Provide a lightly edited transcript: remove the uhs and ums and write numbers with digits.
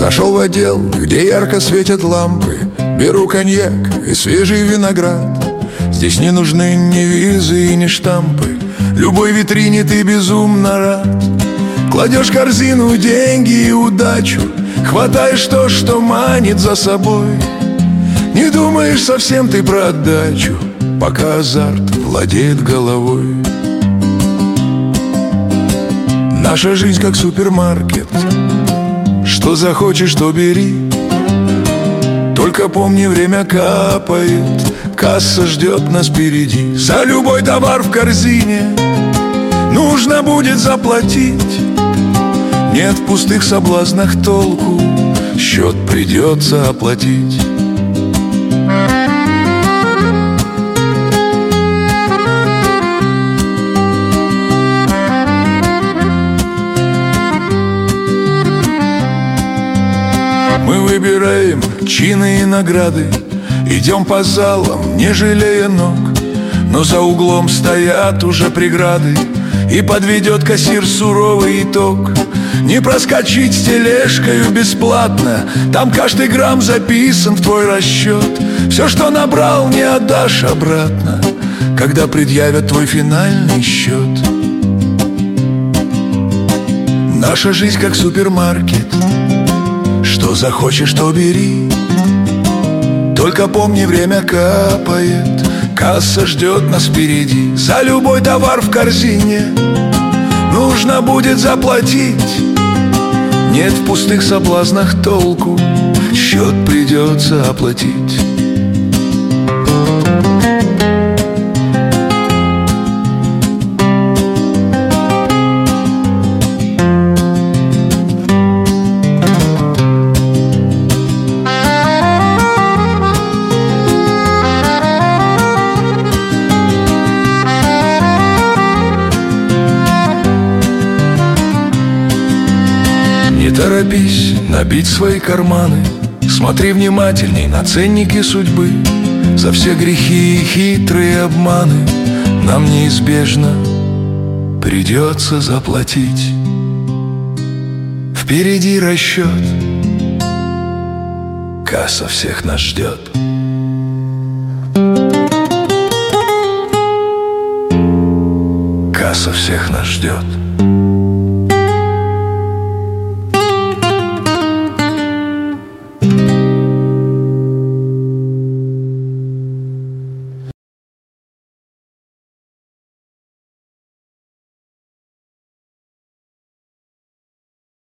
Зашел в отдел, где ярко светят лампы. Беру коньяк и свежий виноград. Здесь не нужны ни визы и ни штампы. Любой витрине ты безумно рад. Кладешь в корзину деньги и удачу, хватаешь то, что манит за собой. Не думаешь совсем ты про отдачу, пока азарт владеет головой. Наша жизнь как супермаркет. Что захочешь, то бери. Только помни, время капает, касса ждет нас впереди. За любой товар в корзине нужно будет заплатить. Нет в пустых соблазнах толку, счет придется оплатить. Мы выбираем чины и награды, идем по залам, не жалея ног. Но за углом стоят уже преграды, и подведет кассир суровый итог. Не проскочить с тележкою бесплатно, там каждый грамм записан в твой расчет. Все, что набрал, не отдашь обратно, когда предъявят твой финальный счет. Наша жизнь как супермаркет. Что захочешь, то бери. Только помни, время капает, касса ждет нас впереди. За любой товар в корзине нужно будет заплатить. Нет в пустых соблазнах толку, счет придется оплатить. Не торопись набить свои карманы, смотри внимательней на ценники судьбы. За все грехи и хитрые обманы нам неизбежно придется заплатить. Впереди расчет, касса всех нас ждет. Касса всех нас ждет.